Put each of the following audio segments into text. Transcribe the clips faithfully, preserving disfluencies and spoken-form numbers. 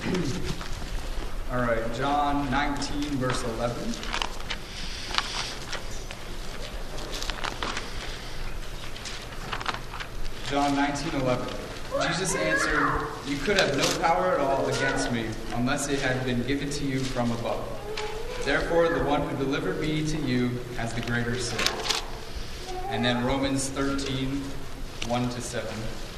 All right, John nineteen, verse eleven. John nineteen, eleven. Jesus answered, "You could have no power at all against me unless it had been given to you from above. Therefore, the one who delivered me to you has the greater sin." And then Romans thirteen, one to seven.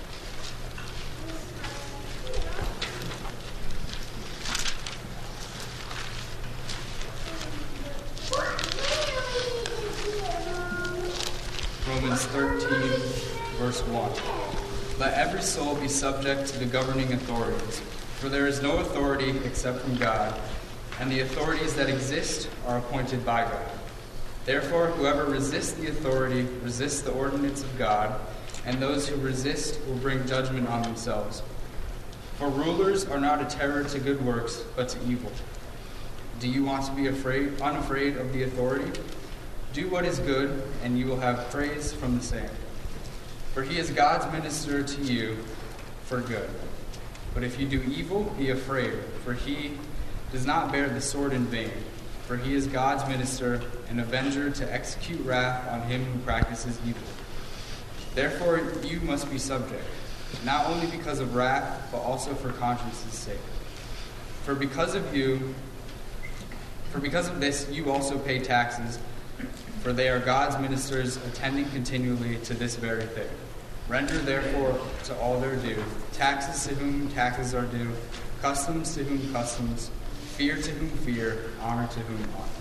Romans thirteen, verse one. "Let every soul be subject to the governing authorities, for there is no authority except from God, and the authorities that exist are appointed by God. Therefore, whoever resists the authority resists the ordinance of God, and those who resist will bring judgment on themselves. For rulers are not a terror to good works, but to evil. Do you want to be afraid, unafraid of the authority? Do what is good, and you will have praise from the same. For he is God's minister to you for good. But if you do evil, be afraid, for he does not bear the sword in vain. For he is God's minister, an avenger to execute wrath on him who practices evil. Therefore you must be subject, not only because of wrath, but also for conscience's sake. For because of you, for because of this you also pay taxes, for they are God's ministers, attending continually to this very thing. Render therefore to all their due, taxes to whom taxes are due, customs to whom customs, fear to whom fear, honor to whom honor."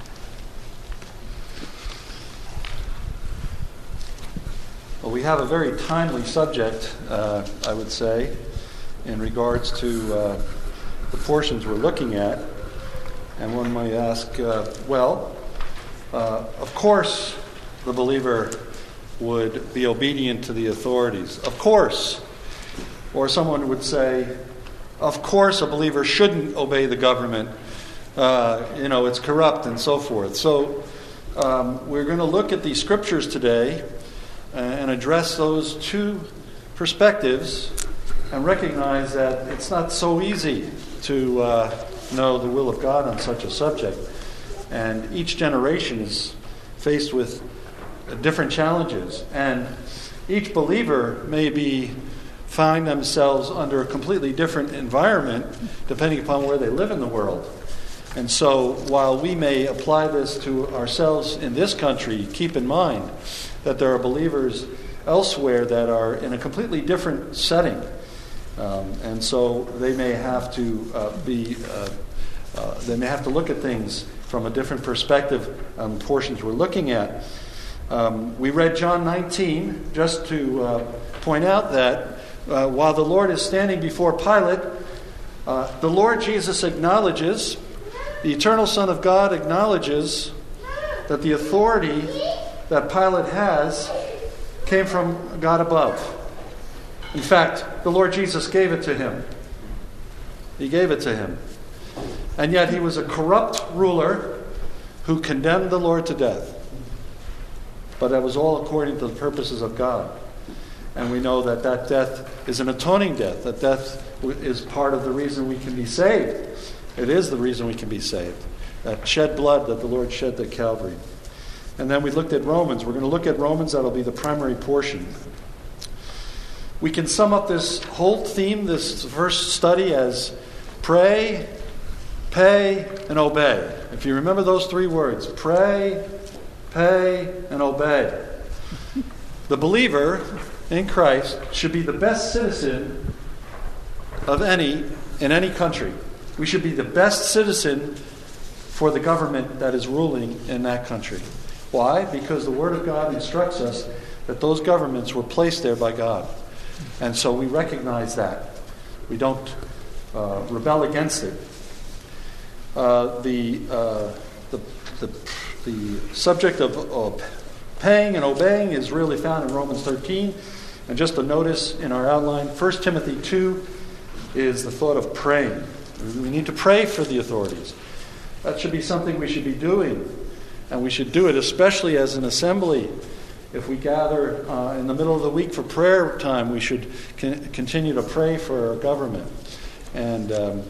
Well, we have a very timely subject, uh, I would say, in regards to uh, the portions we're looking at. And one might ask, uh, well, uh, of course the believer would be obedient to the authorities. Of course. Or someone would say, of course a believer shouldn't obey the government. Uh, you know, it's corrupt and so forth. So um, we're going to look at these scriptures today and address those two perspectives and recognize that it's not so easy to uh, know the will of God on such a subject. And each generation is faced with different challenges. And each believer may be find themselves under a completely different environment depending upon where they live in the world. And so while we may apply this to ourselves in this country, keep in mind that there are believers elsewhere that are in a completely different setting. Um, and so they may have to uh, be, uh, uh, they may have to look at things from a different perspective on portions we're looking at. Um, we read John nineteen just to uh, point out that uh, while the Lord is standing before Pilate, uh, the Lord Jesus acknowledges, the eternal Son of God acknowledges that the authority that Pilate has came from God above. In fact, the Lord Jesus gave it to him. He gave it to him. And yet he was a corrupt ruler who condemned the Lord to death. But that was all according to the purposes of God. And we know that that death is an atoning death. That death is part of the reason we can be saved. It is the reason we can be saved. That shed blood that the Lord shed at Calvary. And then we looked at Romans. We're going to look at Romans. That'll be the primary portion. We can sum up this whole theme, this first study, as pray, pay, and obey. If you remember those three words, pray, pay, and obey. The believer in Christ should be the best citizen of any, in any country. We should be the best citizen for the government that is ruling in that country. Why? Because the Word of God instructs us that those governments were placed there by God. And so we recognize that. We don't uh, rebel against it. Uh, the, uh, the, the, the subject of, of paying and obeying is really found in Romans thirteen. And just a notice in our outline, First Timothy two is the thought of praying. We need to pray for the authorities. That should be something we should be doing. And we should do it especially as an assembly. If we gather uh, in the middle of the week for prayer time, we should con- continue to pray for our government. And um,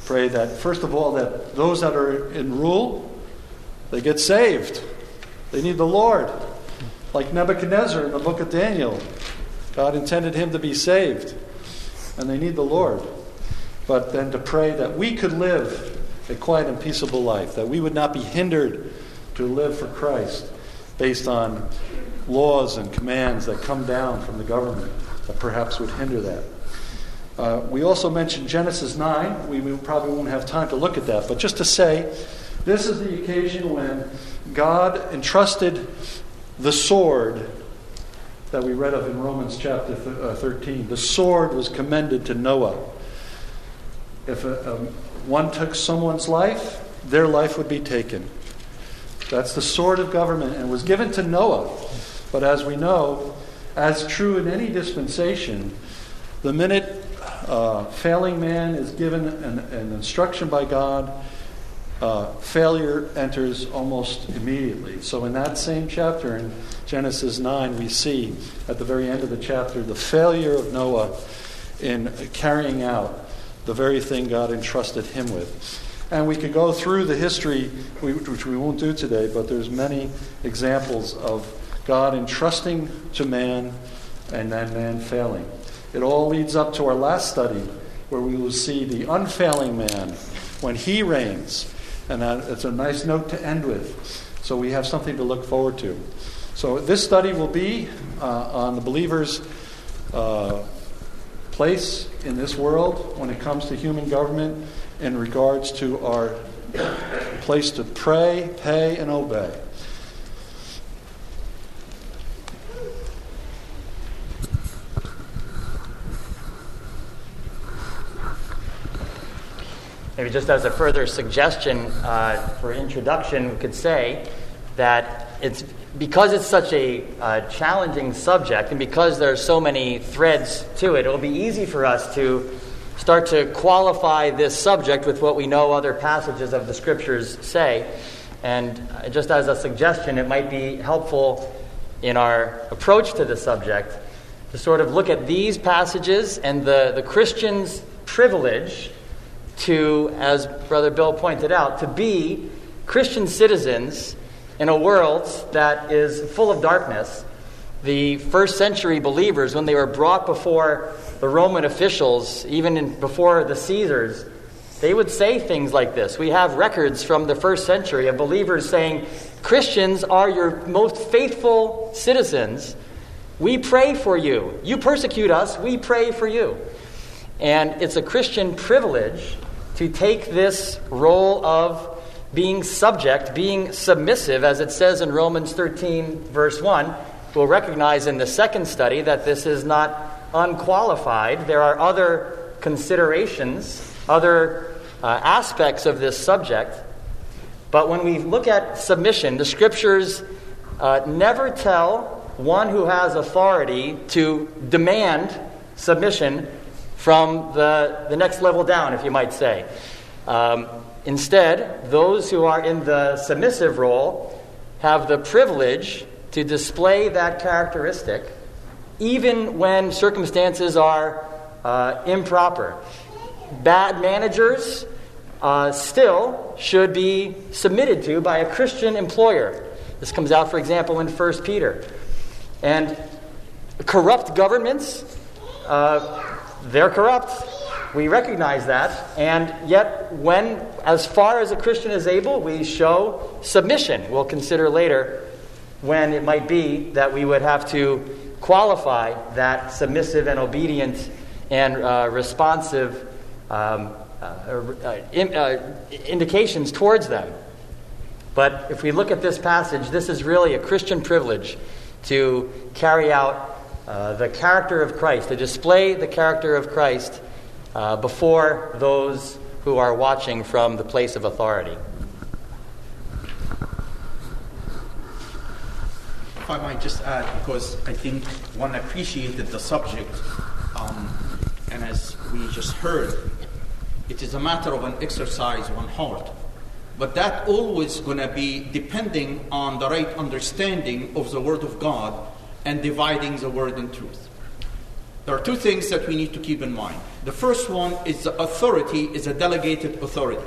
Pray that, first of all, that those that are in rule, they get saved. They need the Lord. Like Nebuchadnezzar in the book of Daniel. God intended him to be saved. And they need the Lord. But then to pray that we could live a quiet and peaceable life. That we would not be hindered to live for Christ based on laws and commands that come down from the government that perhaps would hinder that. Uh, we also mentioned Genesis nine. We, we probably won't have time to look at that. But just to say, this is the occasion when God entrusted the sword that we read of in Romans chapter thirteen. The sword was commended to Noah. If a, um, one took someone's life, their life would be taken. That's the sword of government, and was given to Noah. But as we know, as true in any dispensation, the minute uh, failing man is given an, an instruction by God, uh, failure enters almost immediately. So in that same chapter, in Genesis nine, we see at the very end of the chapter the failure of Noah in carrying out the very thing God entrusted him with. And we could go through the history, which we won't do today, but there's many examples of God entrusting to man and then man failing. It all leads up to our last study, where we will see the unfailing man when he reigns. And that, it's a nice note to end with. So we have something to look forward to. So this study will be uh, on the believer's uh, place in this world when it comes to human government in regards to our place to pray, pay, and obey. Maybe just as a further suggestion uh, for introduction, we could say that it's because it's such a uh, challenging subject, and because there are so many threads to it, it'll be easy for us to start to qualify this subject with what we know other passages of the Scriptures say. And just as a suggestion, it might be helpful in our approach to the subject to sort of look at these passages and the, the Christian's privilege to, as Brother Bill pointed out, to be Christian citizens in a world that is full of darkness. The first century believers, when they were brought before the Roman officials, even in, before the Caesars, they would say things like this. We have records from the first century of believers saying, Christians are your most faithful citizens. We pray for you. You persecute us, we pray for you. And it's a Christian privilege to take this role of being subject, being submissive, as it says in Romans thirteen, verse one. We'll recognize in the second study that this is not unqualified. There are other considerations, other uh, aspects of this subject. But when we look at submission, the Scriptures uh, never tell one who has authority to demand submission from the, the next level down, if you might say. Um, instead, those who are in the submissive role have the privilege to display that characteristic even when circumstances are uh, improper. Bad managers uh, still should be submitted to by a Christian employer. This comes out, for example, in First Peter. And corrupt governments, uh, they're corrupt. We recognize that. And yet, when, as far as a Christian is able, we show submission. We'll consider later when it might be that we would have to qualify that submissive and obedient and uh, responsive um, uh, uh, in, uh, indications towards them. But if we look at this passage, this is really a Christian privilege to carry out uh, the character of Christ, to display the character of Christ uh, before those who are watching from the place of authority. If I might just add, because I think one appreciated the subject, um, and as we just heard, it is a matter of an exercise on heart. But that always going to be depending on the right understanding of the Word of God and dividing the Word and truth. there are two things that we need to keep in mind. The first one is the authority is a delegated authority.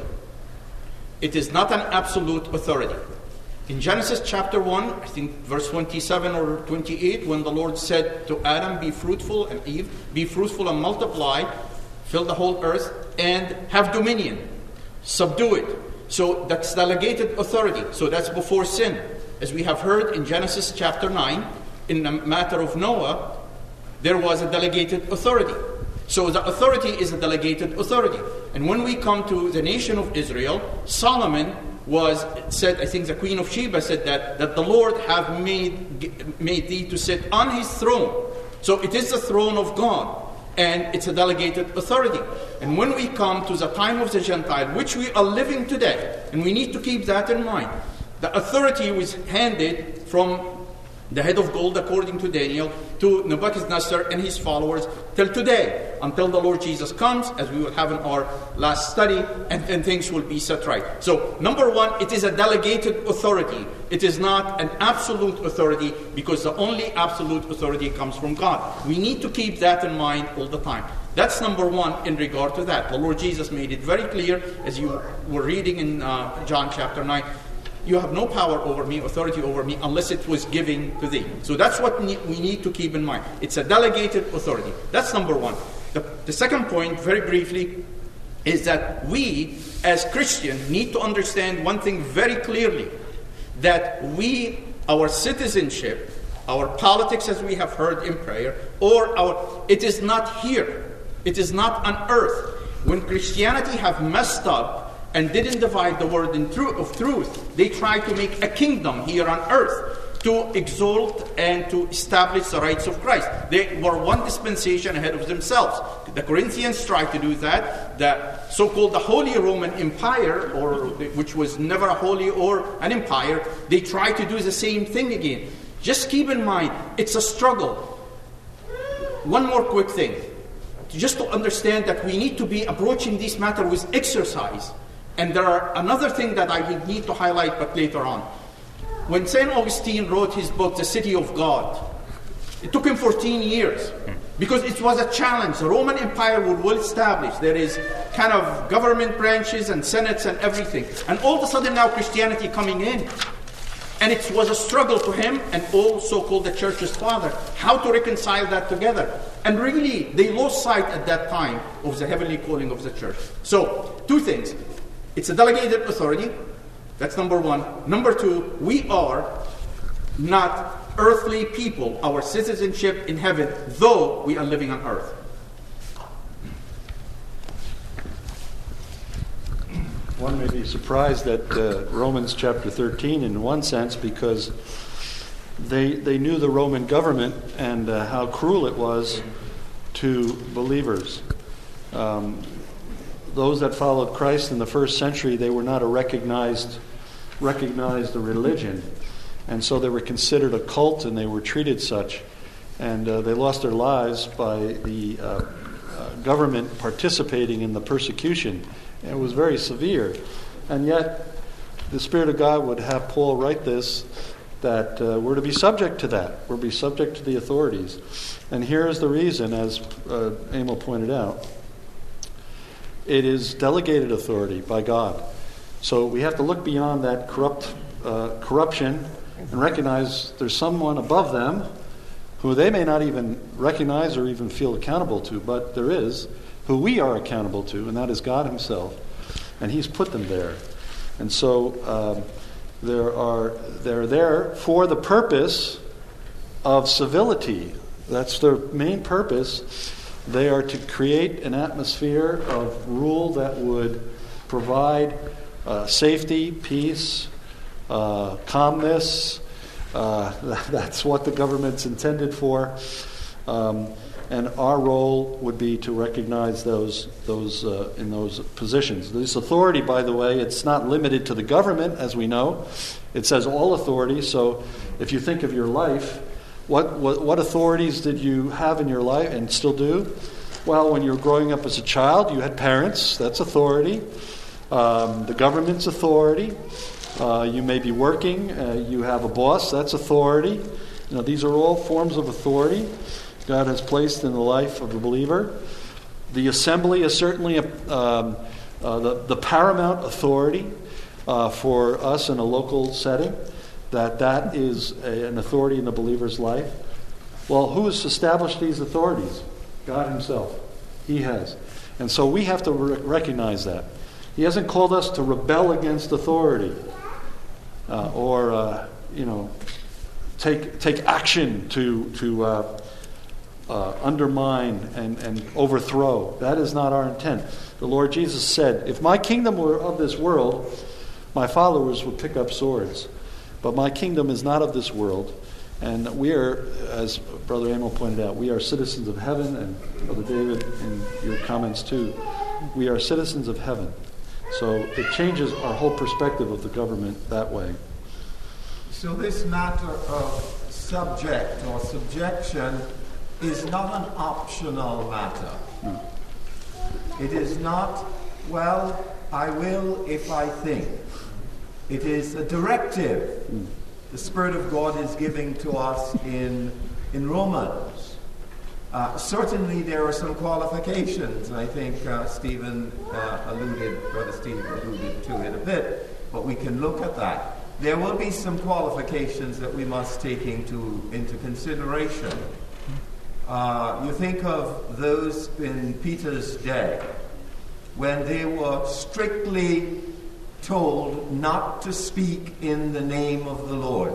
It is not an absolute authority. In Genesis chapter one, I think verse twenty-seven or twenty-eight, when the Lord said to Adam, be fruitful, and Eve, be fruitful and multiply, fill the whole earth, and have dominion, subdue it. So that's delegated authority. So that's before sin. As we have heard in Genesis chapter nine, in the matter of Noah, there was a delegated authority. So the authority is a delegated authority. And when we come to the nation of Israel, Solomon was said, I think the Queen of Sheba said that, that the Lord have made, made thee to sit on his throne. So it is the throne of God. And it's a delegated authority. And when we come to the time of the Gentile, which we are living today, and we need to keep that in mind, the authority was handed from the head of gold, according to Daniel, to Nebuchadnezzar and his followers till today, until the Lord Jesus comes, as we will have in our last study, and then things will be set right. So, number one, it is a delegated authority. It is not an absolute authority, because the only absolute authority comes from God. We need to keep that in mind all the time. That's number one in regard to that. The Lord Jesus made it very clear, as you were reading in uh, John chapter nine, you have no power over me, authority over me, unless it was given to thee. So that's what we need to keep in mind. It's a delegated authority. That's number one. The, the second point, very briefly, is that we, as Christians, need to understand one thing very clearly. That we, our citizenship, our politics, as we have heard in prayer, or our, it is not here. It is not on earth. When Christianity have messed up, and didn't divide the word in truth, of truth, they tried to make a kingdom here on earth to exalt and to establish the rights of Christ. They were one dispensation ahead of themselves. The Corinthians tried to do that. The so-called the Holy Roman Empire, or which was never a holy or an empire, they tried to do the same thing again. Just keep in mind, it's a struggle. One more quick thing. Just to understand that we need to be approaching this matter with exercise. And there are another thing that I will need to highlight, but later on. When Saint Augustine wrote his book, The City of God, it took him fourteen years. Because it was a challenge. The Roman Empire was well established. There is kind of government branches and senates and everything. And all of a sudden now Christianity coming in. And it was a struggle to him and all so-called the church's father, how to reconcile that together. And really, they lost sight at that time of the heavenly calling of the church. So, two things. It's a delegated authority. That's number one. Number two, we are not earthly people. Our citizenship in heaven, though we are living on earth. One may be surprised at uh, Romans chapter thirteen in one sense, because they they knew the Roman government and uh, how cruel it was to believers. Um, those that followed Christ in the first century, they were not a recognized recognized religion, and so they were considered a cult, and they were treated such, and uh, they lost their lives by the uh, uh, government participating in the persecution. And it was very severe, and yet the Spirit of God would have Paul write this, that uh, we're to be subject to that. We're to be subject to the authorities. And here is the reason, as uh, Emil pointed out. It is delegated authority by God. So we have to look beyond that corrupt uh, corruption and recognize there's someone above them who they may not even recognize or even feel accountable to, but there is, who we are accountable to, and that is God himself. And he's put them there. And so um, there are they're there for the purpose of civility. That's their main purpose. They are to create an atmosphere of rule that would provide uh, safety, peace, uh, calmness. Uh, that's what the government's intended for. Um, and our role would be to recognize those those uh, in those positions. This authority, by the way, it's not limited to the government, as we know. It says all authority. So if you think of your life, What, what what authorities did you have in your life and still do? Well, when you were growing up as a child, you had parents. That's authority. Um, the government's authority. Uh, you may be working. Uh, you have a boss. That's authority. You know, these are all forms of authority. God has placed in the life of the believer. The assembly is certainly a, um, uh, the, the paramount authority uh, for us in a local setting, that that is a, an authority in the believer's life. Well, who has established these authorities? God himself. He has. And so we have to re- recognize that. He hasn't called us to rebel against authority uh, or, uh, you know, take take action to to uh, uh, undermine and, and overthrow. That is not our intent. The Lord Jesus said, if my kingdom were of this world, my followers would pick up swords. But my kingdom is not of this world. And we are, as Brother Emil pointed out, we are citizens of heaven, and Brother David, in your comments too, we are citizens of heaven. So it changes our whole perspective of the government that way. So this matter of subject or subjection is not an optional matter. No. It is not, well, I will if I think. It is a directive. Mm. The Spirit of God is giving to us in, in Romans. Uh, certainly there are some qualifications. I think uh, Stephen uh, alluded, Brother Stephen alluded to it a bit, but we can look at that. There will be some qualifications that we must take into, into consideration. Uh, you think of those in Peter's day, when they were strictly told not to speak in the name of the Lord.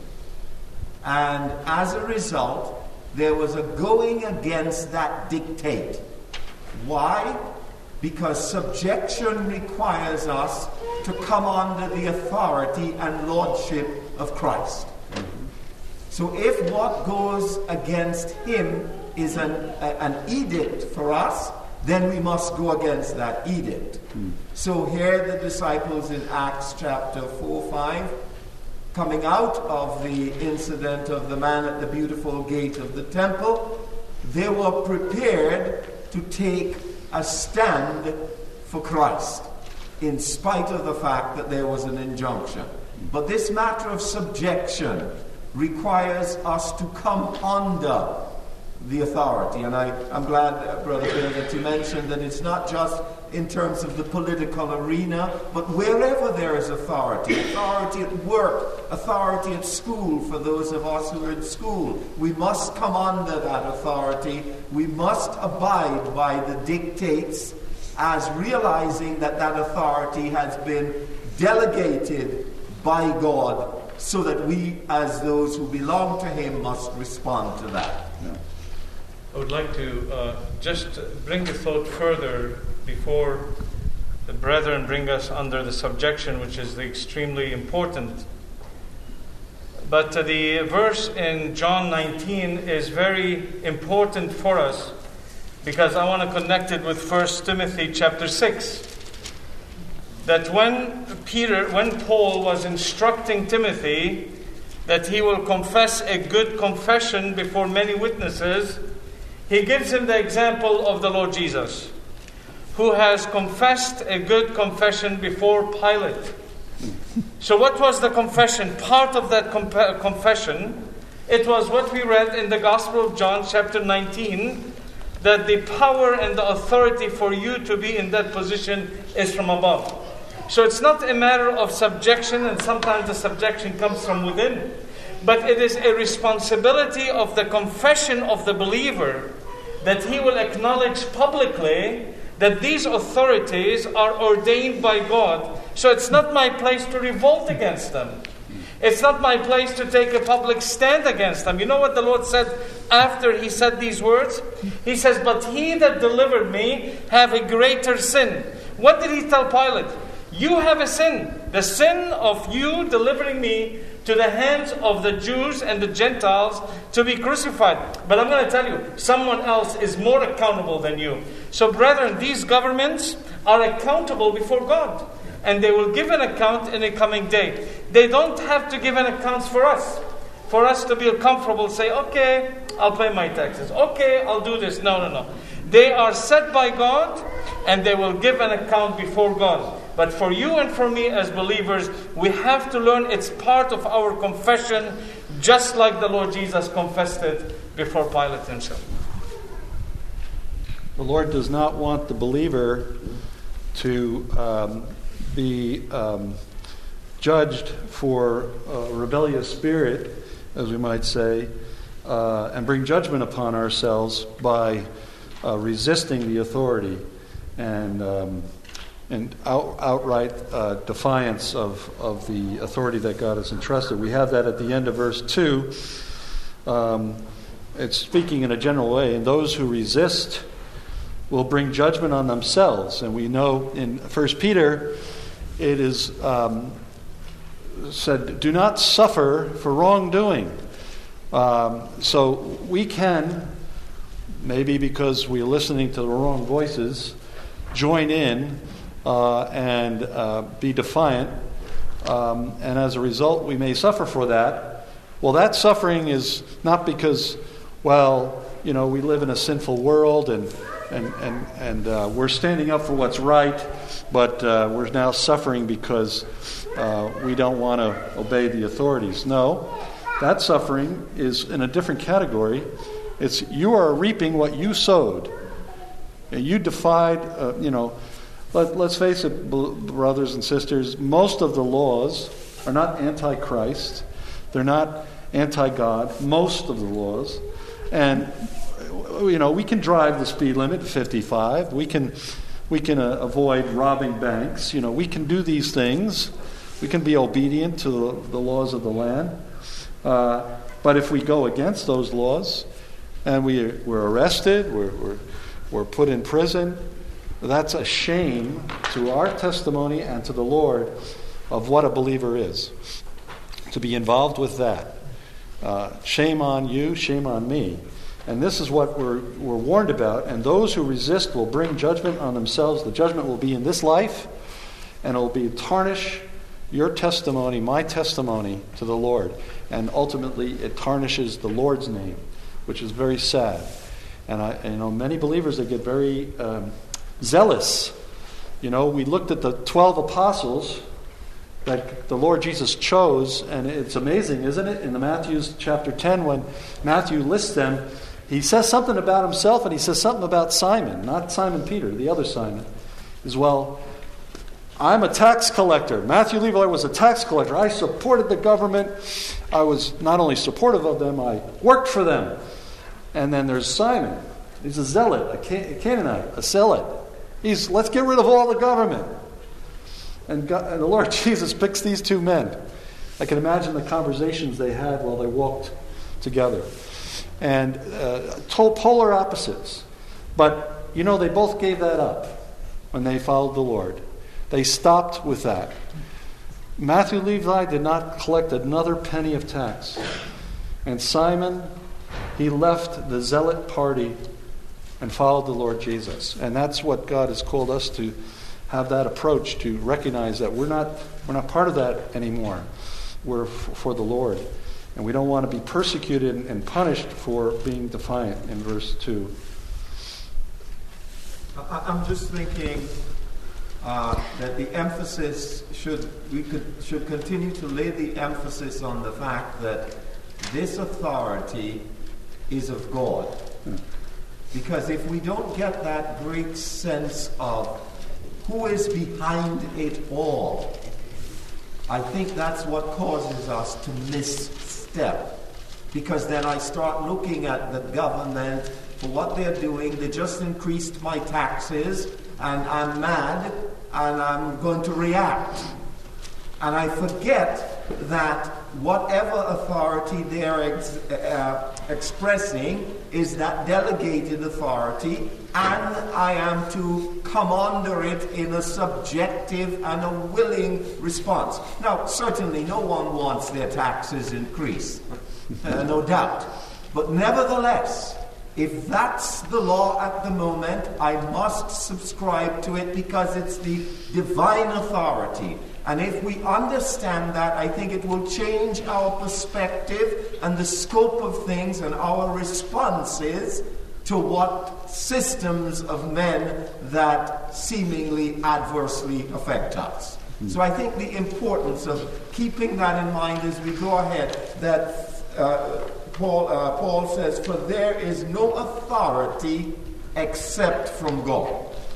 And as a result, there was a going against that dictate. Why? Because subjection requires us to come under the authority and lordship of Christ. So if what goes against him is an, a, an edict for us, then we must go against that edict. Mm. So here the disciples in Acts chapter four, five, coming out of the incident of the man at the beautiful gate of the temple, they were prepared to take a stand for Christ, in spite of the fact that there was an injunction. But this matter of subjection requires us to come under the authority. And I, I'm glad, uh, Brother Bill, that you mentioned that it's not just in terms of the political arena, but wherever there is authority, authority at work, authority at school, for those of us who are in school, we must come under that authority. We must abide by the dictates, as realizing that that authority has been delegated by God, so that we, as those who belong to him, must respond to that. Yeah. I would like to uh, just bring the thought further before the brethren bring us under the subjection, which is extremely important. But uh, the verse in John nineteen is very important for us, because I want to connect it with First Timothy chapter six. That when Peter, when Paul was instructing Timothy that he will confess a good confession before many witnesses, he gives him the example of the Lord Jesus, who has confessed a good confession before Pilate. So what was the confession? Part of that comp- confession, it was what we read in the Gospel of John chapter nineteen, that the power and the authority for you to be in that position is from above. So it's not a matter of subjection, and sometimes the subjection comes from within, but it is a responsibility of the confession of the believer that he will acknowledge publicly that these authorities are ordained by God. So it's not my place to revolt against them. It's not my place to take a public stand against them. You know what the Lord said after he said these words? He says, but he that delivered me have a greater sin. What did he tell Pilate? You have a sin. The sin of you delivering me to the hands of the Jews and the Gentiles to be crucified. But I'm going to tell you, someone else is more accountable than you. So brethren, these governments are accountable before God. And they will give an account in a coming day. They don't have to give an account for us. For us to feel comfortable, say, okay, I'll pay my taxes. Okay, I'll do this. No, no, no. They are set by God, and they will give an account before God. But for you and for me as believers, we have to learn it's part of our confession, just like the Lord Jesus confessed it before Pilate himself. The Lord does not want the believer to um, be um, judged for a rebellious spirit, as we might say, uh, and bring judgment upon ourselves by uh, resisting the authority and um, and out, outright uh, defiance of, of the authority that God has entrusted. We have that at the end of verse two. Um, it's speaking in a general way, and those who resist will bring judgment on themselves. And we know in First Peter, it is um, said, do not suffer for wrongdoing. Um, so we can, maybe because we're listening to the wrong voices, join in uh, and uh, be defiant. Um, and as a result, we may suffer for that. Well, that suffering is not because, well, you know, we live in a sinful world and and and, and uh, we're standing up for what's right, but uh, we're now suffering because uh, we don't want to obey the authorities. No, that suffering is in a different category. It's you are reaping what you sowed. You defied, uh, you know, let, let's face it, brothers and sisters, most of the laws are not anti-Christ. They're not anti-God, most of the laws. And, you know, we can drive the speed limit at fifty-five. We can we can uh, avoid robbing banks. You know, we can do these things. We can be obedient to the, the laws of the land. Uh, but if we go against those laws and we, we're arrested, we're, we're, we're put in prison, that's a shame to our testimony and to the Lord of what a believer is. To be involved with that. Uh, shame on you, shame on me. And this is what we're, we're warned about. And those who resist will bring judgment on themselves. The judgment will be in this life, and it will be tarnish your testimony, my testimony to the Lord. And ultimately, it tarnishes the Lord's name, which is very sad. And I, you know, many believers, they get very um, zealous. You know, we looked at the twelve apostles that the Lord Jesus chose, and it's amazing, isn't it? In the Matthew's chapter ten, when Matthew lists them, he says something about himself, and he says something about Simon, not Simon Peter, the other Simon, as well. I'm a tax collector. Matthew Levi was a tax collector. I supported the government. I was not only supportive of them, I worked for them. And then there's Simon. He's a zealot, a Canaanite, a zealot. He's, let's get rid of all the government. And, God, and the Lord Jesus picks these two men. I can imagine the conversations they had while they walked together. And uh, polar opposites. But, you know, they both gave that up when they followed the Lord. They stopped with that. Matthew Levi did not collect another penny of tax. And Simon, he left the zealot party and followed the Lord Jesus. And that's what God has called us to have, that approach, to recognize that we're not we're not part of that anymore. We're f- for the Lord. And we don't want to be persecuted and punished for being defiant in verse two. I'm just thinking uh, that the emphasis should we could should continue to lay the emphasis on the fact that this authority is of God. Hmm. Because if we don't get that great sense of who is behind it all, I think that's what causes us to misstep. Because then I start looking at the government for what they're doing. They just increased my taxes, and I'm mad, and I'm going to react. And I forget that whatever authority they're ex- uh, expressing is that delegated authority, and I am to come under it in a subjective and a willing response. Now, certainly no one wants their taxes increased, uh, no doubt. But nevertheless, if that's the law at the moment, I must subscribe to it because it's the divine authority. And if we understand that, I think it will change our perspective and the scope of things and our responses to what systems of men that seemingly adversely affect us. Mm-hmm. So I think the importance of keeping that in mind as we go ahead, that uh, Paul, uh, Paul says, for there is no authority except from God.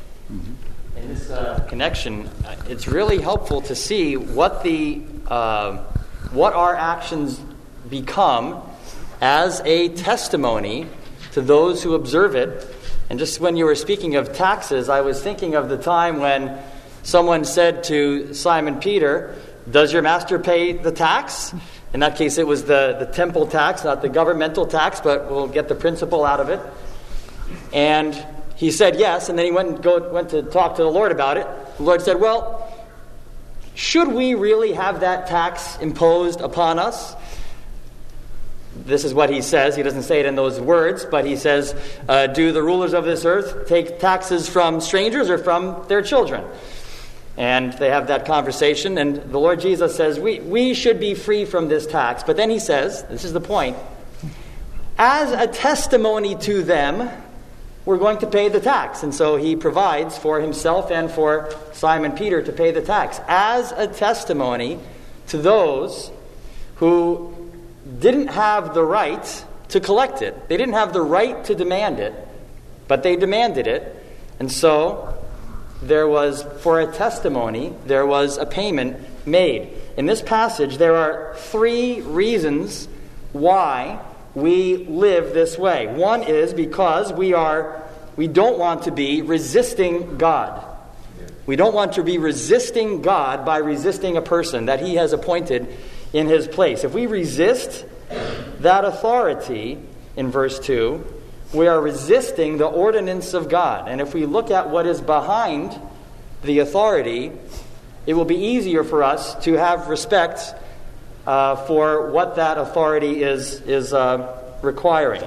In this uh, connection, uh, it's really helpful to see what the uh, what our actions become as a testimony to those who observe it. And just when you were speaking of taxes, I was thinking of the time when someone said to Simon Peter, "Does your master pay the tax?" In that case, it was the, the temple tax, not the governmental tax, but we'll get the principle out of it. And he said yes, and then he went and go, went to talk to the Lord about it. The Lord said, "Well, should we really have that tax imposed upon us?" This is what he says. He doesn't say it in those words, but he says, uh, "Do the rulers of this earth take taxes from strangers or from their children?" And they have that conversation, and the Lord Jesus says, we, we should be free from this tax. But then he says, this is the point, as a testimony to them, we're going to pay the tax. And so he provides for himself and for Simon Peter to pay the tax as a testimony to those who didn't have the right to collect it. They didn't have the right to demand it, but they demanded it. And so there was, for a testimony, there was a payment made. In this passage, there are three reasons why we live this way. One is because we are we don't want to be resisting God. We don't want to be resisting God by resisting a person that he has appointed in his place. If we resist that authority in verse two, we are resisting the ordinance of God. And if we look at what is behind the authority, it will be easier for us to have respect uh, for what that authority is, is uh, requiring.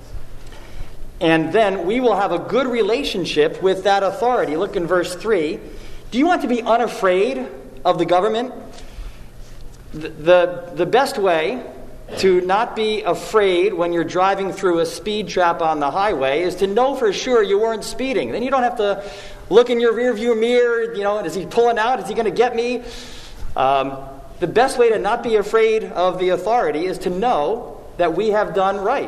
And then we will have a good relationship with that authority. Look in verse three. Do you want to be unafraid of the government? The, the, the best way to not be afraid when you're driving through a speed trap on the highway is to know for sure you weren't speeding. Then you don't have to look in your rearview mirror, you know, is he pulling out? Is he going to get me? Um, the best way to not be afraid of the authority is to know that we have done right.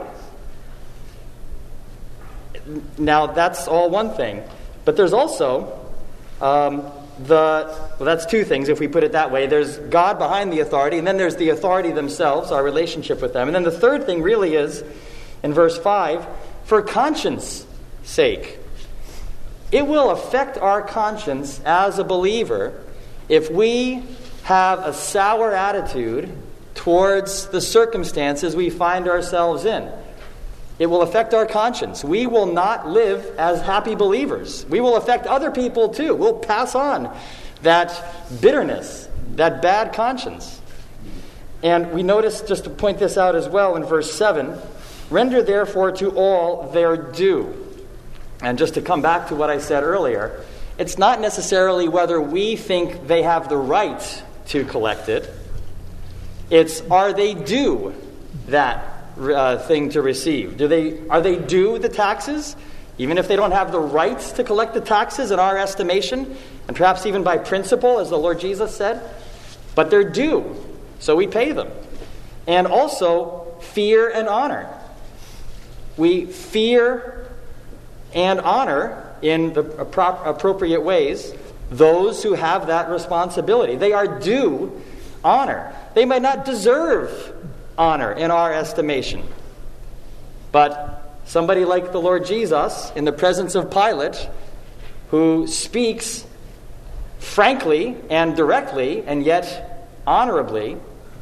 Now, that's all one thing. But there's also um, the, well, that's two things if we put it that way. There's God behind the authority, and then there's the authority themselves, our relationship with them. And then the third thing really is, in verse five, for conscience sake. It will affect our conscience as a believer if we have a sour attitude towards the circumstances we find ourselves in. It will affect our conscience. We will not live as happy believers. We will affect other people too. We'll pass on that bitterness, that bad conscience. And we notice, just to point this out as well, in verse seven, render therefore to all their due. And just to come back to what I said earlier, it's not necessarily whether we think they have the right to collect it. It's, are they due that uh, thing to receive? Do they are they due the taxes? Even if they don't have the rights to collect the taxes in our estimation, and perhaps even by principle, as the Lord Jesus said, but they're due, so we pay them. And also, fear and honor. We fear and honor in the appro- appropriate ways those who have that responsibility. They are due honor. They might not deserve honor in our estimation. But somebody like the Lord Jesus, in the presence of Pilate, who speaks frankly and directly and yet honorably,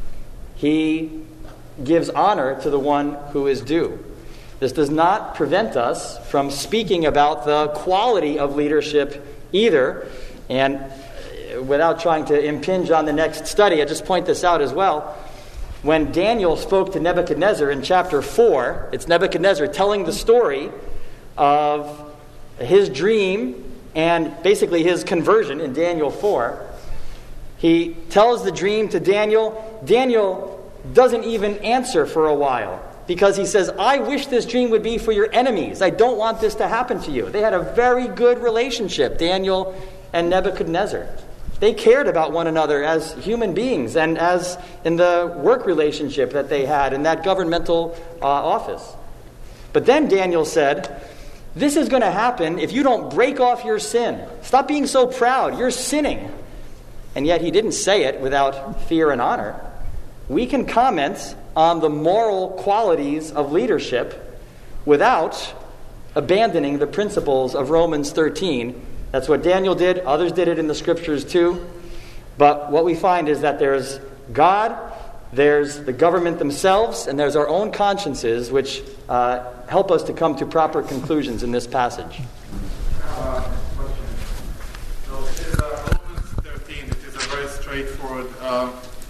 he gives honor to the one who is due. This does not prevent us from speaking about the quality of leadership either. And without trying to impinge on the next study, I just point this out as well. When Daniel spoke to Nebuchadnezzar in chapter four, it's Nebuchadnezzar telling the story of his dream and basically his conversion in Daniel four. He tells the dream to Daniel. Daniel doesn't even answer for a while, because he says, I wish this dream would be for your enemies. I don't want this to happen to you. They had a very good relationship, Daniel and Nebuchadnezzar. They cared about one another as human beings and as in the work relationship that they had in that governmental uh, office. But then Daniel said, This is going to happen if you don't break off your sin. Stop being so proud. You're sinning. And yet he didn't say it without fear and honor. We can comment on the moral qualities of leadership without abandoning the principles of Romans thirteen. That's what Daniel did. Others did it in the scriptures too. But what we find is that there's God, there's the government themselves, and there's our own consciences, which uh, help us to come to proper conclusions in this passage. Uh, question. So in uh, Romans thirteen, it is a very straightforward uh,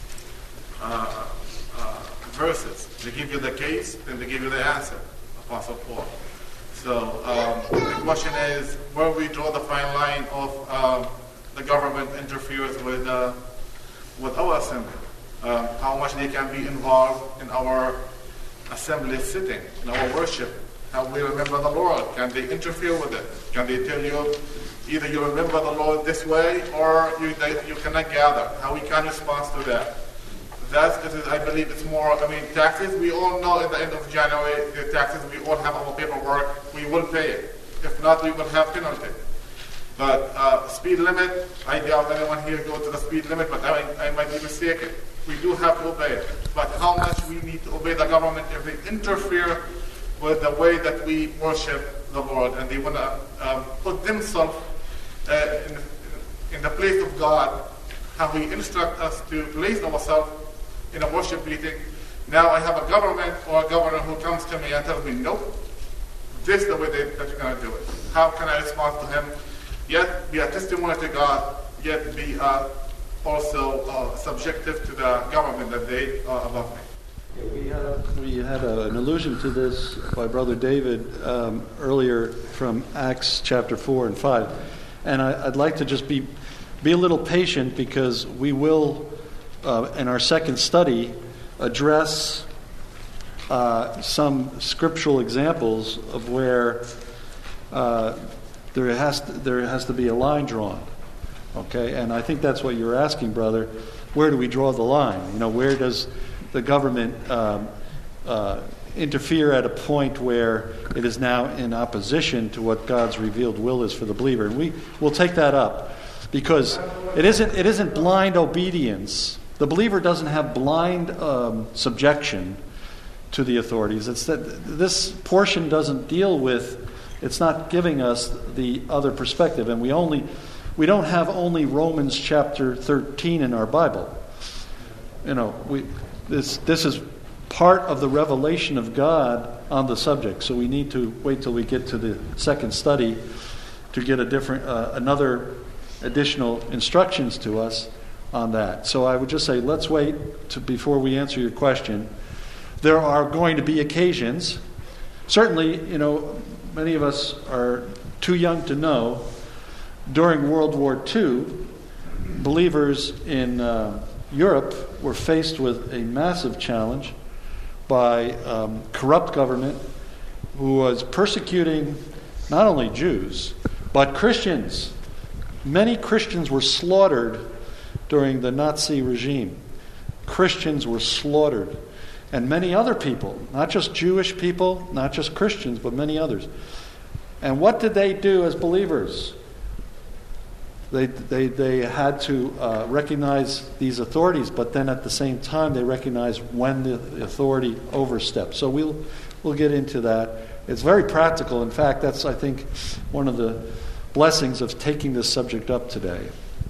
uh, uh, verses. They give you the case, then they give you the answer. Apostle Paul. So um, the question is, where we draw the fine line of uh, the government interferes with uh, with our assembly. Uh, how much they can be involved in our assembly sitting, in our worship, how we remember the Lord. Can they interfere with it? Can they tell you either you remember the Lord this way or you they, you cannot gather? How we can respond to that? That's, it is, I believe it's more, I mean, taxes, we all know at the end of January, the taxes, we all have our paperwork, we will pay it. If not, we will have penalty. But uh, speed limit, I doubt anyone here go to the speed limit, but I, I might be mistaken. We do have to obey it. But how much we need to obey the government if they interfere with the way that we worship the Lord, and they want to um, put themselves uh, in, in the place of God, how He instruct us to place ourselves in a worship meeting. Now I have a government or a governor who comes to me and tells me, nope, this is the way they, that you're going to do it. How can I respond to him? Yet be a testimony to God, yet be uh, also uh, subjective to the government that they are above me. Yeah, we had, a, we had a, an allusion to this by Brother David um, earlier from Acts chapter four and five. And I, I'd like to just be, be a little patient because we will, uh, in our second study, address uh, some scriptural examples of where uh, there has to, there has to be a line drawn. Okay, and I think that's what you're asking, brother. Where do we draw the line? You know, where does the government um, uh, interfere at a point where it is now in opposition to what God's revealed will is for the believer? And we will take that up because it isn't it isn't blind obedience. The believer doesn't have blind um, subjection to the authorities. It's that this portion doesn't deal with. It's not giving us the other perspective, and we only we don't have only Romans chapter thirteen in our Bible. You know, we this this is part of the revelation of God on the subject. So we need to wait till we get to the second study to get a different uh, another additional instructions to us on that. So I would just say let's wait to, before we answer your question. There are going to be occasions. Certainly, you know, many of us are too young to know. During World War Two, believers in uh, Europe were faced with a massive challenge by um, corrupt government who was persecuting not only Jews, but Christians. Many Christians were slaughtered during the Nazi regime. Christians were slaughtered. And many other people, not just Jewish people, not just Christians, but many others. And what did they do as believers? They they they had to uh, recognize these authorities, but then at the same time they recognize when the authority oversteps. So we'll we'll get into that. It's very practical. In fact, that's I think one of the blessings of taking this subject up today.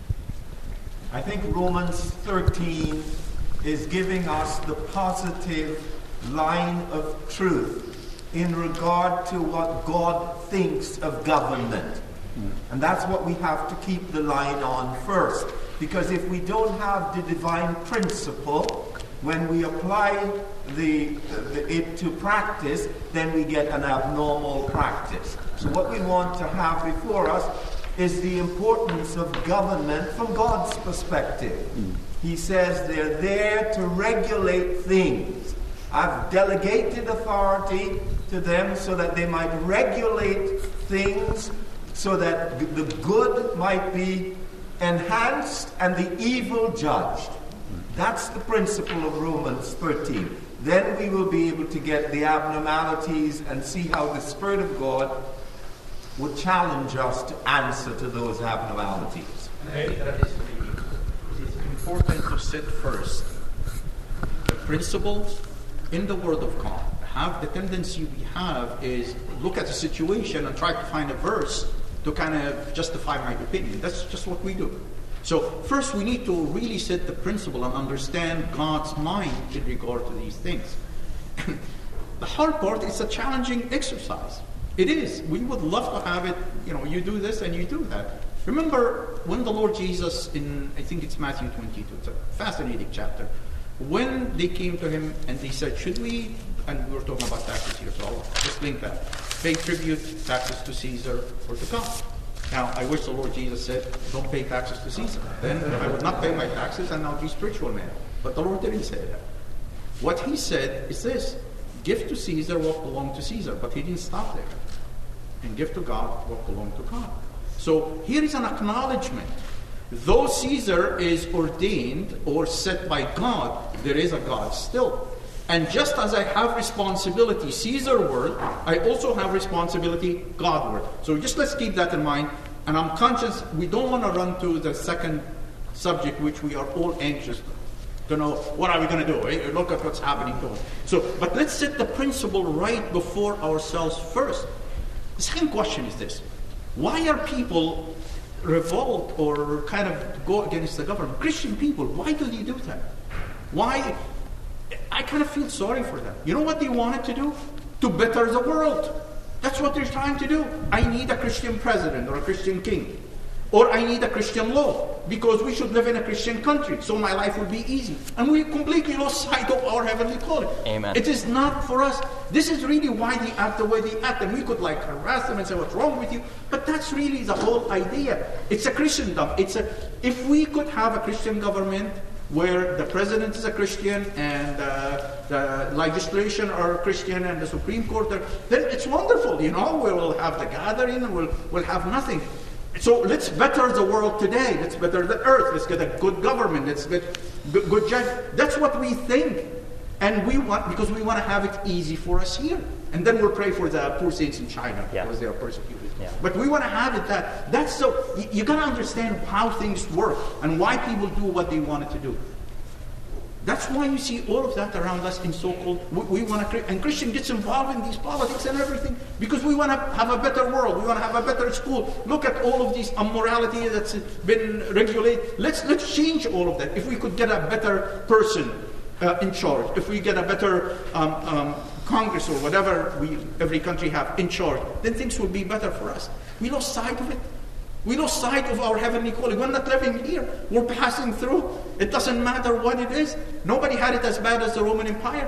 I think Romans thirteen is giving us the positive line of truth in regard to what God thinks of government. And that's what we have to keep the line on first. Because if we don't have the divine principle, when we apply the, the, it to practice, then we get an abnormal practice. So what we want to have before us is the importance of government from God's perspective. Mm. He says they're there to regulate things. I've delegated authority to them so that they might regulate things so that the good might be enhanced and the evil judged. That's the principle of Romans thirteen. Then we will be able to get the abnormalities and see how the Spirit of God would challenge us to answer to those abnormalities. I think that is really, it's important to set first the principles in the Word of God. Have the tendency we have is look at the situation and try to find a verse to kind of justify my opinion. That's just what we do. So first we need to really set the principle and understand God's mind in regard to these things. The hard part is a challenging exercise. It is. We would love to have it, you know, you do this and you do that. Remember when the Lord Jesus in, I think it's Matthew twenty-two, it's a fascinating chapter, when they came to him and they said, should we, and we were talking about taxes here, so I'll just link that, pay tribute, taxes to Caesar or to God. Now, I wish the Lord Jesus said, don't pay taxes to Caesar. Then I would not pay my taxes and I'll be spiritual man. But the Lord didn't say that. What he said is this, give to Caesar what belongs to Caesar. But he didn't stop there. And give to God what belongs to God. So here is an acknowledgement. Though Caesar is ordained or set by God, there is a God still. And just as I have responsibility, Caesar word, I also have responsibility, God word. So just let's keep that in mind. And I'm conscious, we don't want to run to the second subject, which we are all anxious to know, what are we going to do? Eh? Look at what's happening to us. So, but let's set the principle right before ourselves first. The second question is this. Why are people revolt or kind of go against the government? Christian people, why do they do that? Why? I kind of feel sorry for them. You know what they wanted to do? To better the world. That's what they're trying to do. I need a Christian president or a Christian king. Or I need a Christian law because we should live in a Christian country so my life will be easy. And we completely lost sight of our heavenly calling. Amen. It is not for us. This is really why they act the way they act. And we could like harass them and say, what's wrong with you? But that's really the whole idea. It's a Christendom. It's a, if we could have a Christian government where the president is a Christian and uh, the legislation are Christian and the Supreme Court are, then it's wonderful, you know. We'll have the gathering and we'll, we'll have nothing. So let's better the world today. Let's better the earth. Let's get a good government. Let's get good, good judge. That's what we think. And we want, because we want to have it easy for us here. And then we'll pray for the poor saints in China yeah. because they are persecuted. Yeah. But we want to have it that, that's so, you, you got to understand how things work and why people do what they wanted to do. That's why you see all of that around us in so-called, we, we want to, and Christian gets involved in these politics and everything because we want to have a better world. We want to have a better school. Look at all of these immorality that's been regulated. Let's, let's change all of that. If we could get a better person uh, in charge, if we get a better um, um, Congress or whatever we every country have in charge, then things will be better for us. We lost sight of it. We lost sight of our heavenly calling. We're not living here. We're passing through. It doesn't matter what it is. Nobody had it as bad as the Roman Empire.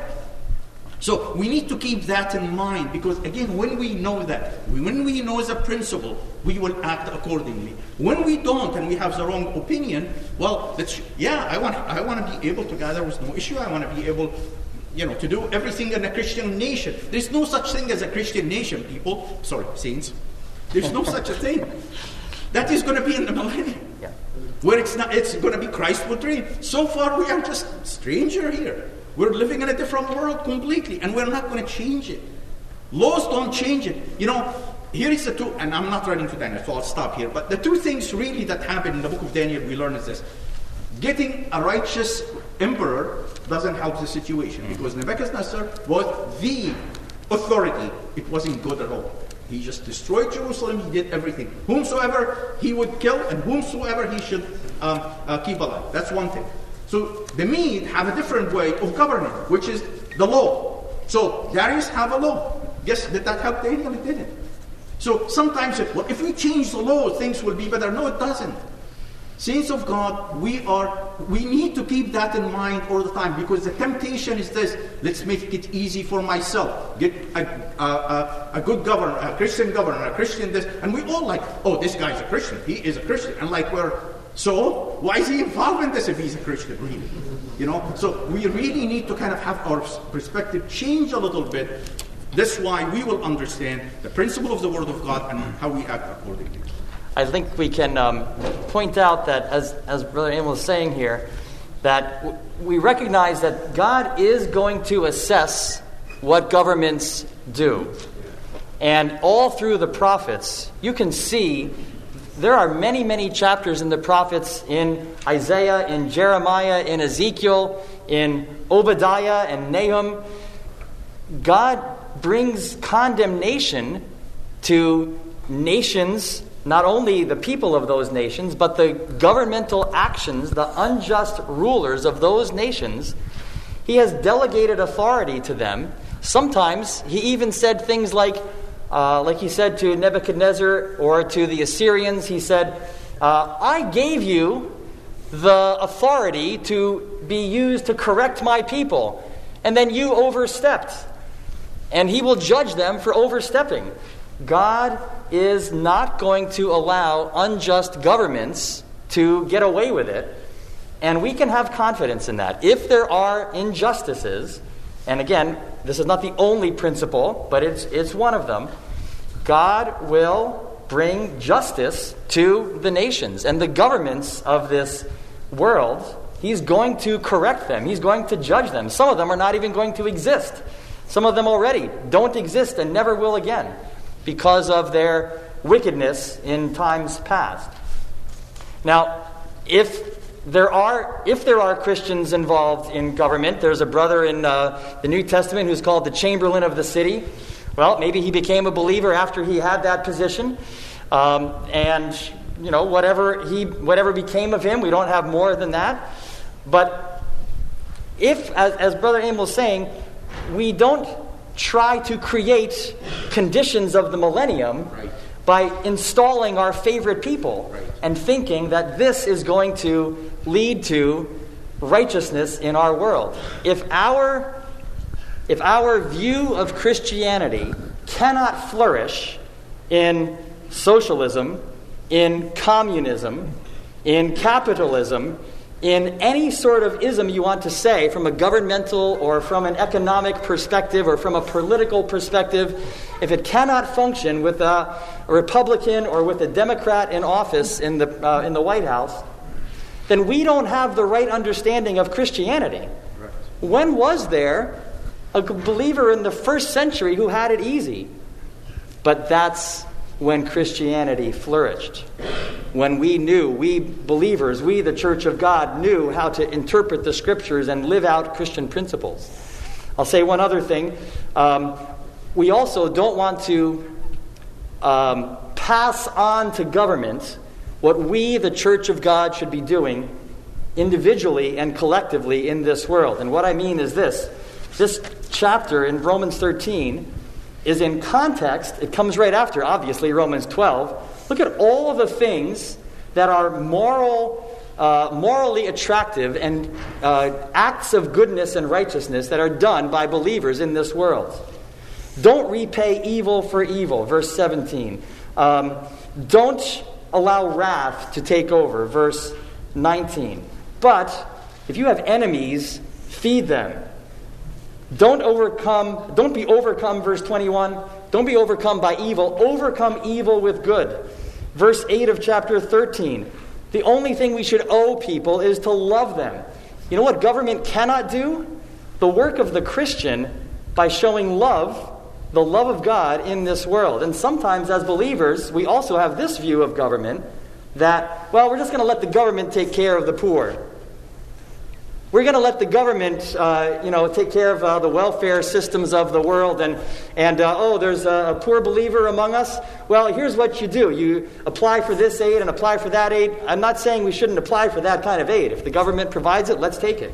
So we need to keep that in mind because, again, when we know that, when we know the principle, we will act accordingly. When we don't and we have the wrong opinion, well, that's, yeah, I want, I want to be able to gather with no issue. I want to be able, you know, to do everything in a Christian nation. There's no such thing as a Christian nation, people. Sorry, saints. There's no such a thing. That is going to be in the millennium. Yeah. Where it's not, it's going to be Christ will reign. So far, we are just stranger here. We're living in a different world completely, and we're not going to change it. Laws don't change it. You know, here is the two, and I'm not running to Daniel, so I'll stop here. But the two things really that happen in the book of Daniel we learn is this. Getting a righteous emperor doesn't help the situation, because Nebuchadnezzar was the authority. It wasn't good at all. He just destroyed Jerusalem. He did everything. Whomsoever he would kill and whomsoever he should um, uh, keep alive. That's one thing. So the Mede have a different way of governing, which is the law. So Darius have a law. Yes, did that help Daniel? It didn't. So sometimes, it, well, if we change the law, things will be better. No, it doesn't. Saints of God, we are, we need to keep that in mind all the time, because the temptation is this: let's make it easy for myself. Get a, a, a, a good governor, a Christian governor, a Christian this, and we all like, oh, this guy's a Christian. He is a Christian, and like we're so why is he involved in this if he's a Christian? Really, you know. So we really need to kind of have our perspective change a little bit. That's why we will understand the principle of the Word of God and how we act accordingly. I think we can um, point out that, as, as Brother Emil was saying here, that w- we recognize that God is going to assess what governments do. And all through the prophets, you can see there are many, many chapters in the prophets, in Isaiah, in Jeremiah, in Ezekiel, in Obadiah and Nahum. God brings condemnation to nations, not only the people of those nations, but the governmental actions, the unjust rulers of those nations. He has delegated authority to them. Sometimes he even said things like, uh, like he said to Nebuchadnezzar or to the Assyrians, he said, uh, I gave you the authority to be used to correct my people, and then you overstepped. And he will judge them for overstepping. God is not going to allow unjust governments to get away with it. And we can have confidence in that. If there are injustices, and again, this is not the only principle, but it's it's one of them, God will bring justice to the nations and the governments of this world. He's going to correct them. He's going to judge them. Some of them are not even going to exist. Some of them already don't exist and never will again because of their wickedness in times past. Now, if there are if there are Christians involved in government, there's a brother in uh, the New Testament who's called the Chamberlain of the city. Well, maybe he became a believer after he had that position, um, and you know whatever he whatever became of him, we don't have more than that. But if, as, as Brother Aim was saying, we don't try to create conditions of the millennium right. by installing our favorite people right. and thinking that this is going to lead to righteousness in our world. If our if our view of Christianity cannot flourish in socialism, in communism, in capitalism, in any sort of ism you want to say, from a governmental or from an economic perspective or from a political perspective, if it cannot function with a, a Republican or with a Democrat in office in the uh, in the White House, then we don't have the right understanding of Christianity. Right. When was there a believer in the first century who had it easy? But that's when Christianity flourished. When we knew, we believers, we the Church of God, knew how to interpret the Scriptures and live out Christian principles. I'll say one other thing. Um, we also don't want to um, pass on to government what we, the Church of God, should be doing individually and collectively in this world. And what I mean is this. This chapter in Romans thirteen is in context. It comes right after, obviously, Romans twelve. Look at all of the things that are moral, uh, morally attractive and uh, acts of goodness and righteousness that are done by believers in this world. Don't repay evil for evil, verse seventeen. Um, don't allow wrath to take over, verse nineteen. But if you have enemies, feed them. Don't overcome, don't be overcome, verse twenty-one. Don't be overcome by evil. Overcome evil with good. Verse eight of chapter thirteen. The only thing we should owe people is to love them. You know what government cannot do? The work of the Christian by showing love, the love of God in this world. And sometimes as believers, we also have this view of government that, well, we're just going to let the government take care of the poor. We're going to let the government, uh, you know, take care of uh, the welfare systems of the world. And, and uh, oh, there's a, a poor believer among us. Well, here's what you do. You apply for this aid and apply for that aid. I'm not saying we shouldn't apply for that kind of aid. If the government provides it, let's take it.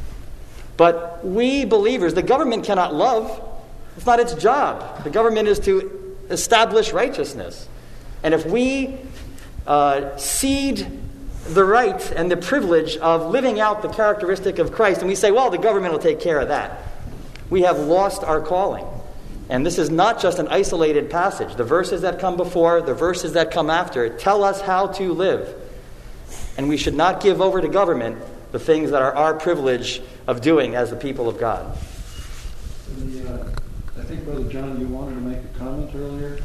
But we believers, the government cannot love. It's not its job. The government is to establish righteousness. And if we uh, cede the right and the privilege of living out the characteristic of Christ, and we say, well, the government will take care of that, we have lost our calling. And this is not just an isolated passage. The verses that come before, the verses that come after, tell us how to live. And we should not give over to government the things that are our privilege of doing as the people of God. The, uh, I think, Brother John, you wanted to make a comment earlier?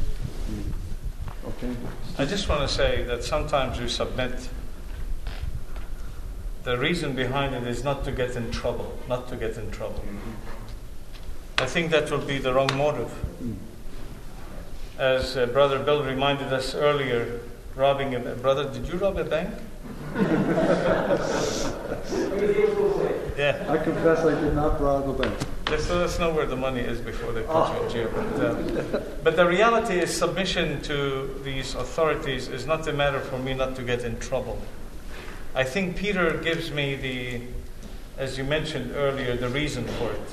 Okay. I just want to say that sometimes we submit. The reason behind it is not to get in trouble, not to get in trouble. I think that will be the wrong motive. as uh, Brother Bill reminded us earlier, robbing a brother. Did you rob a bank? Yeah. I confess I did not rob a bank. Just let us know where the money is before they put you in jail. But, uh, but the reality is, submission to these authorities is not a matter for me not to get in trouble. I think Peter gives me the, as you mentioned earlier, the reason for it.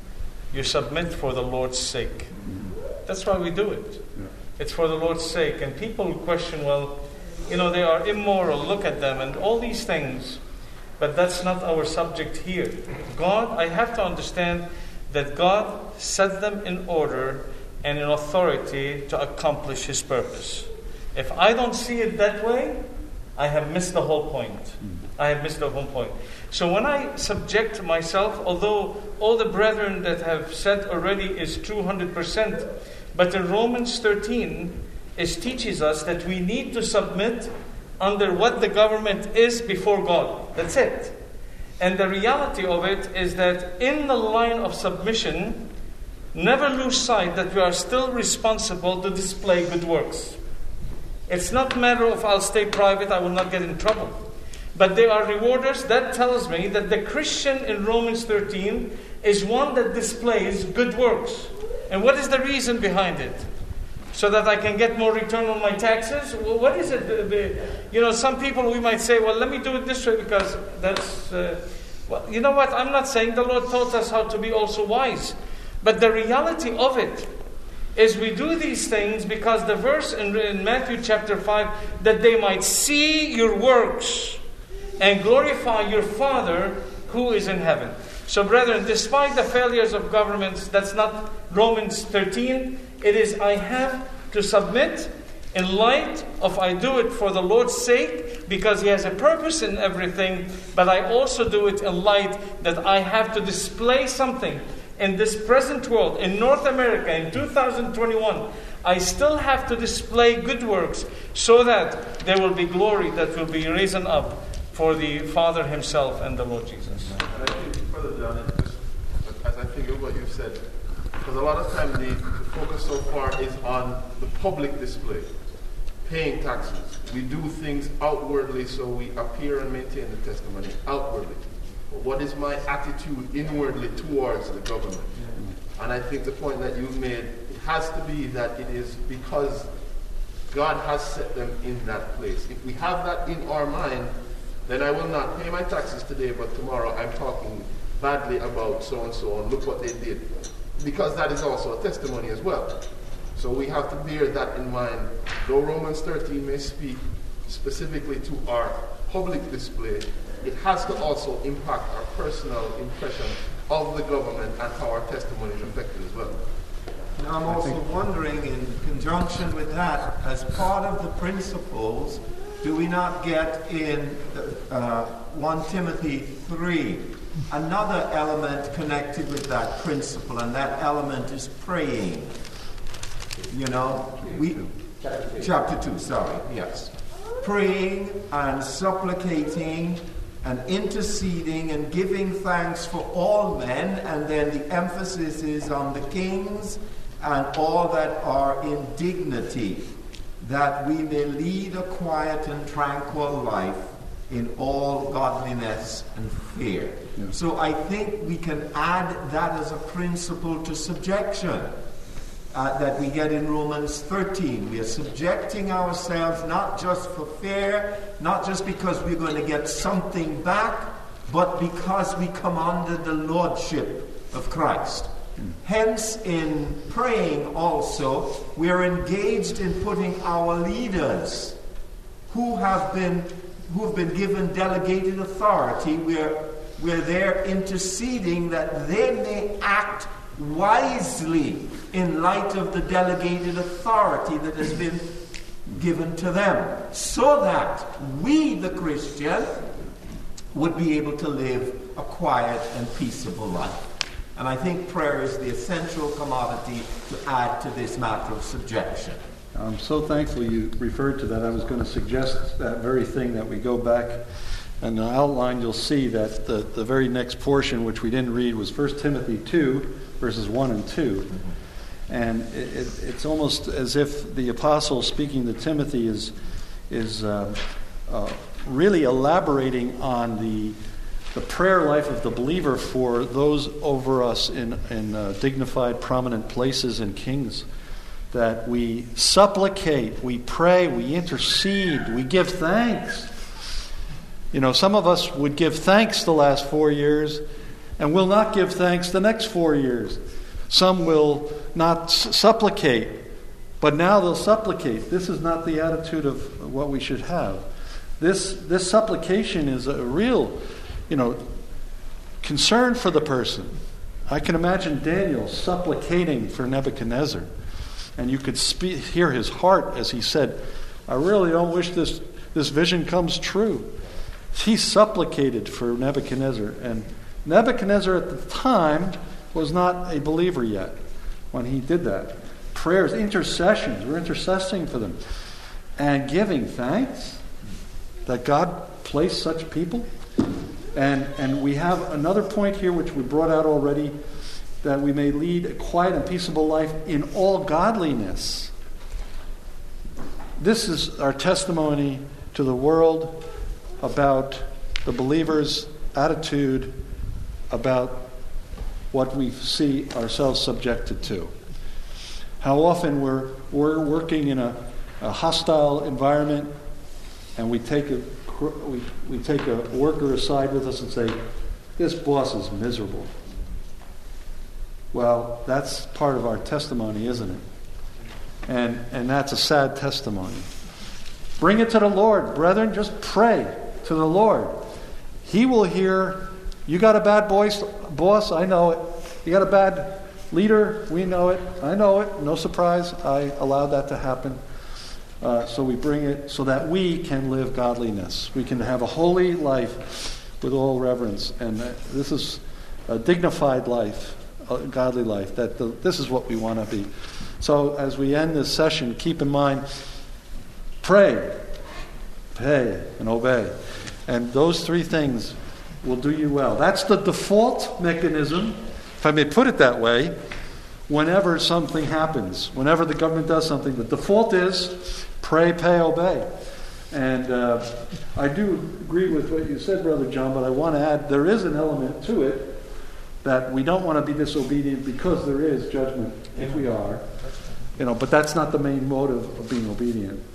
You submit for the Lord's sake. That's why we do it. It's for the Lord's sake. And people question, well, you know, they are immoral, look at them, and all these things. But that's not our subject here. God, I have to understand that God set them in order and in authority to accomplish His purpose. If I don't see it that way, I have missed the whole point. I have missed the whole point. So when I subject myself, although all the brethren that have said already is true one hundred percent, but in Romans thirteen, it teaches us that we need to submit under what the government is before God. That's it. And the reality of it is that in the line of submission, never lose sight that we are still responsible to display good works. It's not a matter of I'll stay private, I will not get in trouble. But there are rewarders. That tells me that the Christian in Romans thirteen is one that displays good works. And what is the reason behind it? So that I can get more return on my taxes? Well, what is it? The, the, you know, some people we might say, well, let me do it this way because that's... Uh, well, you know what? I'm not saying the Lord taught us how to be also wise. But the reality of it is we do these things because the verse in, in Matthew chapter five, that they might see your works and glorify your Father who is in heaven. So brethren, despite the failures of governments, that's not Romans thirteen. It is I have to submit in light of I do it for the Lord's sake because He has a purpose in everything, but I also do it in light that I have to display something in this present world, in North America in two thousand twenty-one. I still have to display good works so that there will be glory that will be risen up for the Father Himself and the Lord Jesus. And I think further down it, just as I think of what you've said, because a lot of time the, the focus so far is on the public display, paying taxes. We do things outwardly so we appear and maintain the testimony outwardly. But what is my attitude inwardly towards the government? And I think the point that you've made, it has to be that it is because God has set them in that place. If we have that in our mind, then I will not pay my taxes today, but tomorrow I'm talking badly about so-and-so and look what they did. Because that is also a testimony as well. So we have to bear that in mind. Though Romans thirteen may speak specifically to our public display, it has to also impact our personal impression of the government and how our testimony is affected as well. Now I'm also wondering, in conjunction with that, as part of the principles, do we not get in uh, First Timothy three another element connected with that principle, and that element is praying? You know, we chapter two, sorry, yes. Praying and supplicating and interceding and giving thanks for all men, and then the emphasis is on the kings and all that are in dignity, that we may lead a quiet and tranquil life in all godliness and fear. Yeah. So I think we can add that as a principle to subjection uh, that we get in Romans thirteen. We are subjecting ourselves not just for fear, not just because we're going to get something back, but because we come under the lordship of Christ. Hence, in praying also, we are engaged in putting our leaders who have been who have been given delegated authority, we're, we're there interceding that they may act wisely in light of the delegated authority that has been given to them, so that we, the Christian, would be able to live a quiet and peaceable life. And I think prayer is the essential commodity to add to this matter of subjection. I'm so thankful you referred to that. I was going to suggest that very thing, that we go back and the outline. You'll see that the, the very next portion, which we didn't read, was First Timothy two, verses one and two. And it, it, it's almost as if the apostle speaking to Timothy is is uh, uh, really elaborating on the the prayer life of the believer for those over us in, in uh, dignified, prominent places and kings. That we supplicate, we pray, we intercede, we give thanks. You know, some of us would give thanks the last four years and will not give thanks the next four years. Some will not s- supplicate, but now they'll supplicate. This is not the attitude of what we should have. This this supplication is a real, you know, concern for the person. I can imagine Daniel supplicating for Nebuchadnezzar, and you could spe- hear his heart as he said, "I really don't wish this this vision comes true." He supplicated for Nebuchadnezzar, and Nebuchadnezzar at the time was not a believer yet when he did that. Prayers, intercessions, we're intercessing for them. And giving thanks that God placed such people. And and we have another point here which we brought out already, that we may lead a quiet and peaceable life in all godliness. This is our testimony to the world about the believer's attitude about what we see ourselves subjected to. How often we're we're working in a, a hostile environment, and we take a we, we take a worker aside with us and say, "This boss is miserable." Well, that's part of our testimony, isn't it? And and that's a sad testimony. Bring it to the Lord, brethren. Just pray to the Lord. He will hear. You got a bad voice, boss, I know it. You got a bad leader, we know it. I know it. No surprise, I allowed that to happen. Uh, so we bring it so that we can live godliness. We can have a holy life with all reverence. And uh, this is a dignified life, a godly life. That the, this is what we want to be. So as we end this session, keep in mind, pray, pay, and obey. And those three things will do you well. That's the default mechanism, if I may put it that way, whenever something happens. Whenever the government does something, the default is pray, pay, obey. And uh, I do agree with what you said, Brother John, but I want to add there is an element to it that we don't want to be disobedient because there is judgment if we are. You know, but that's not the main motive of being obedient.